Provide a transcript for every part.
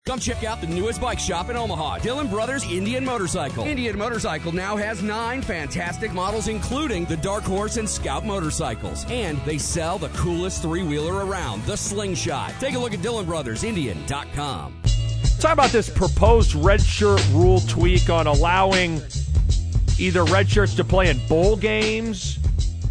Come check out the newest bike shop in Omaha, Dillon Brothers Indian Motorcycle. Indian Motorcycle now has 9 fantastic models, including the Dark Horse and Scout motorcycles. And they sell the coolest 3-wheeler around, the Slingshot. Take a look at DillonBrothersIndian.com. Talk about this proposed redshirt rule tweak on allowing either redshirts to play in bowl games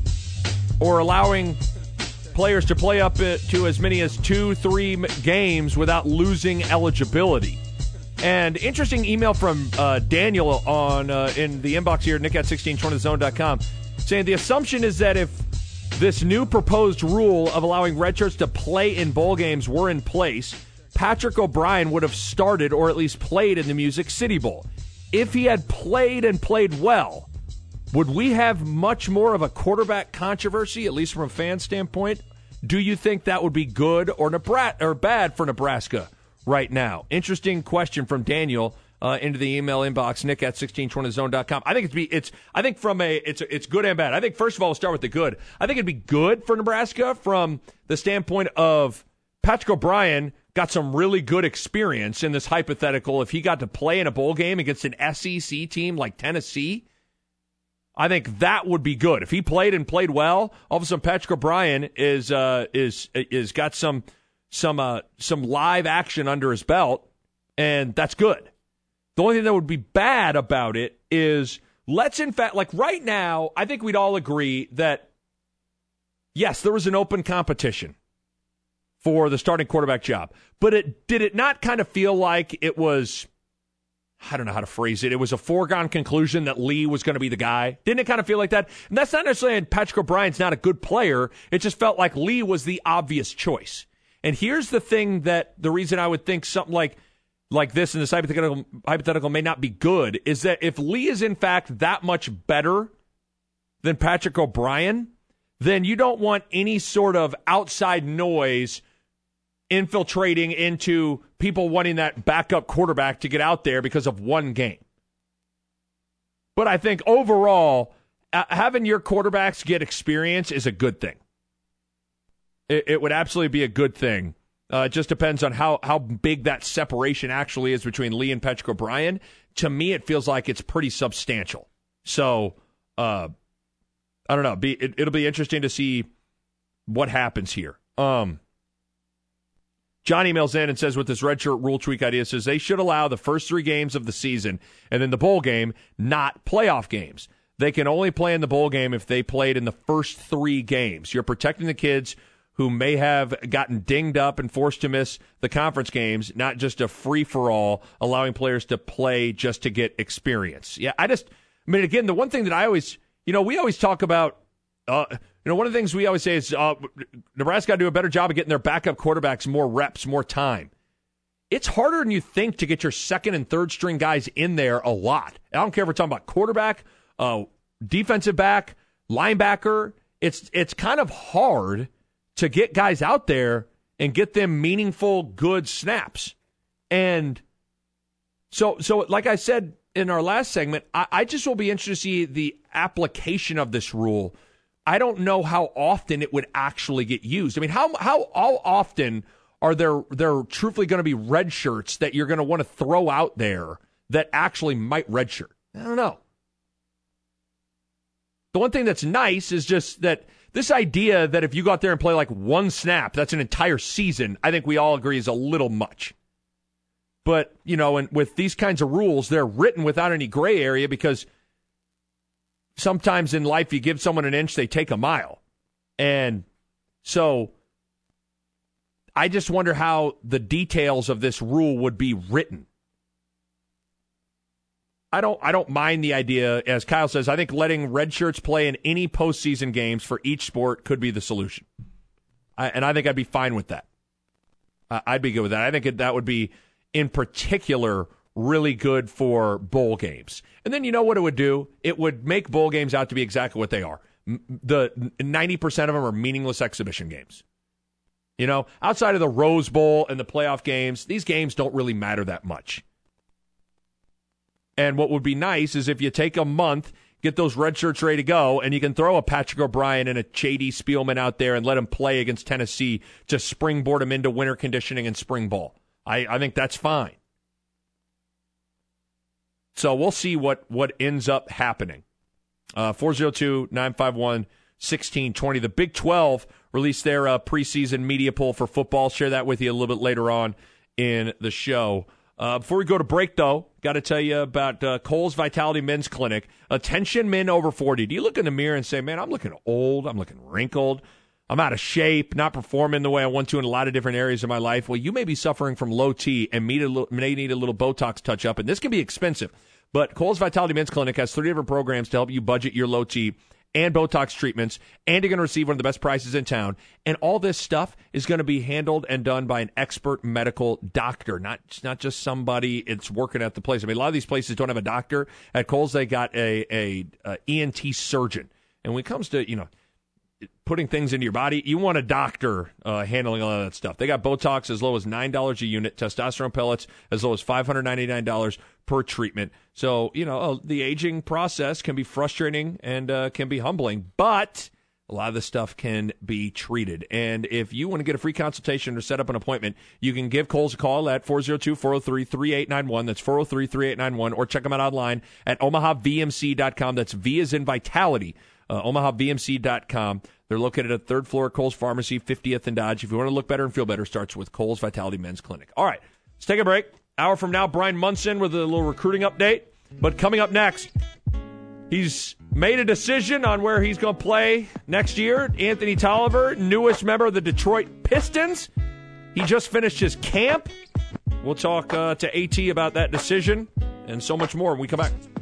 or allowing players to play up to as many as 2-3 games without losing eligibility. And interesting email from Daniel on in the inbox here, Nick at 1620thezone.com, saying the assumption is that if this new proposed rule of allowing redshirts to play in bowl games were in place, Patrick O'Brien would have started or at least played in the Music City Bowl. If he had played and played well, would we have much more of a quarterback controversy, at least from a fan standpoint? Do you think that would be good or bad for Nebraska right now? Interesting question from Daniel into the email inbox, Nick at 1620zone.com. I think it's good and bad. I think, first of all, we'll start with the good. I think it'd be good for Nebraska from the standpoint of Patrick O'Brien got some really good experience in this hypothetical. If he got to play in a bowl game against an SEC team like Tennessee, I think that would be good. If he played and played well, all of a sudden Patrick O'Brien is got some live action under his belt, and that's good. The only thing that would be bad about it is let's in fact, like right now, I think we'd all agree that yes, there was an open competition for the starting quarterback job, but did it not kind of feel like it was, I don't know how to phrase it, it was a foregone conclusion that Lee was going to be the guy? Didn't it kind of feel like that? And that's not necessarily Patrick O'Brien's not a good player. It just felt like Lee was the obvious choice. And here's the thing that the reason I would think something like this in this hypothetical may not be good is that if Lee is in fact that much better than Patrick O'Brien, then you don't want any sort of outside noise infiltrating into people wanting that backup quarterback to get out there because of one game. But I think overall, having your quarterbacks get experience is a good thing. It would absolutely be a good thing. It just depends on how big that separation actually is between Lee and Patrick O'Brien. To me, it feels like it's pretty substantial. So, I don't know. It'll be interesting to see what happens here. John emails in and says, with this redshirt rule tweak idea, says they should allow the first 3 games of the season and then the bowl game, not playoff games. They can only play in the bowl game if they played in the first 3 games. You're protecting the kids who may have gotten dinged up and forced to miss the conference games, not just a free-for-all, allowing players to play just to get experience. Yeah, again, the one thing that I always, we always talk about, one of the things we always say is Nebraska got to do a better job of getting their backup quarterbacks more reps, more time. It's harder than you think to get your second and third string guys in there a lot. I don't care if we're talking about quarterback, defensive back, linebacker. It's kind of hard to get guys out there and get them meaningful, good snaps. And so like I said in our last segment, I just will be interested to see the application of this rule. I don't know how often it would actually get used. I mean, how often are there truthfully going to be red shirts that you're going to want to throw out there that actually might redshirt? I don't know. The one thing that's nice is just that this idea that if you go out there and play like one snap, that's an entire season, I think we all agree is a little much. But, and with these kinds of rules, they're written without any gray area because sometimes in life you give someone an inch, they take a mile. And so I just wonder how the details of this rule would be written. I don't mind the idea, as Kyle says, I think letting red shirts play in any postseason games for each sport could be the solution. And I think I'd be fine with that. I'd be good with that. I think that would be, in particular, really good for bowl games. And then you know what it would do? It would make bowl games out to be exactly what they are. The 90% of them are meaningless exhibition games. Outside of the Rose Bowl and the playoff games, these games don't really matter that much. And what would be nice is if you take a month, get those red shirts ready to go, and you can throw a Patrick O'Brien and a J.D. Spielman out there and let them play against Tennessee to springboard them into winter conditioning and spring ball. I think that's fine. So we'll see what ends up happening. 402-951-1620. The Big 12 released their preseason media poll for football. Share that with you a little bit later on in the show. Before we go to break, though, got to tell you about Kohl's Vitality Men's Clinic. Attention men over 40. Do you look in the mirror and say, man, I'm looking old, I'm looking wrinkled, I'm out of shape, not performing the way I want to in a lot of different areas of my life? Well, you may be suffering from low T and may need a little Botox touch-up, and this can be expensive. But Kohl's Vitality Men's Clinic has 3 different programs to help you budget your low T and Botox treatments, and you're going to receive one of the best prices in town. And all this stuff is going to be handled and done by an expert medical doctor, not just somebody it's working at the place. I mean, a lot of these places don't have a doctor. At Kohl's, they got a ENT surgeon. And when it comes to, putting things into your body, you want a doctor handling all of that stuff. They got Botox as low as $9 a unit, testosterone pellets as low as $599 per treatment. So, the aging process can be frustrating and can be humbling, but a lot of this stuff can be treated. And if you want to get a free consultation or set up an appointment, you can give Kohl's a call at 402-403-3891. That's 403-3891. Or check them out online at omahavmc.com. That's V as in Vitality. omahavmc.com. They're located at 3rd floor Kohl's Pharmacy, 50th and Dodge. If you want to look better and feel better, starts with Kohl's Vitality Men's Clinic. All right, let's take a break. Hour from now, Brian Munson with a little recruiting update. But coming up next, he's made a decision on where he's going to play next year. Anthony Tolliver, newest member of the Detroit Pistons. He just finished his camp. We'll talk to AT about that decision and so much more when we come back.